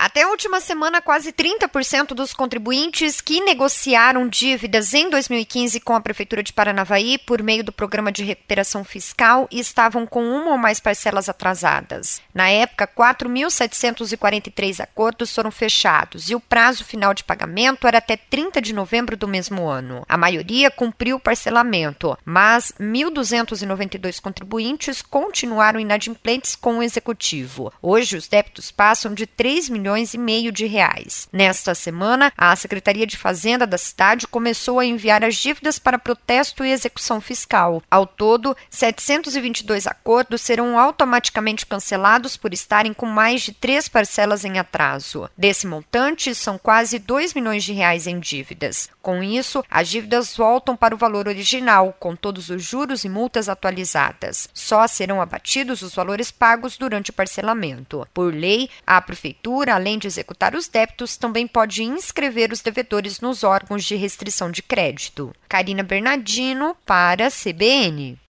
Até a última semana, quase 30% dos contribuintes que negociaram dívidas em 2015 com a Prefeitura de Paranavaí por meio do Programa de Recuperação Fiscal estavam com uma ou mais parcelas atrasadas. Na época, 4.743 acordos foram fechados e o prazo final de pagamento era até 30 de novembro do mesmo ano. A maioria cumpriu o parcelamento, mas 1.292 contribuintes continuaram inadimplentes com o Executivo. Hoje, os débitos passam de 3,5 milhões de reais. Nesta semana, a Secretaria de Fazenda da cidade começou a enviar as dívidas para protesto e execução fiscal. Ao todo, 722 acordos serão automaticamente cancelados por estarem com mais de 3 parcelas em atraso. Desse montante, são quase 2 milhões de reais em dívidas. Com isso, as dívidas voltam para o valor original, com todos os juros e multas atualizadas. Só serão abatidos os valores pagos durante o parcelamento. Por lei, a Prefeitura, além de executar os débitos, também pode inscrever os devedores nos órgãos de restrição de crédito. Karina Bernardino, para a CBN.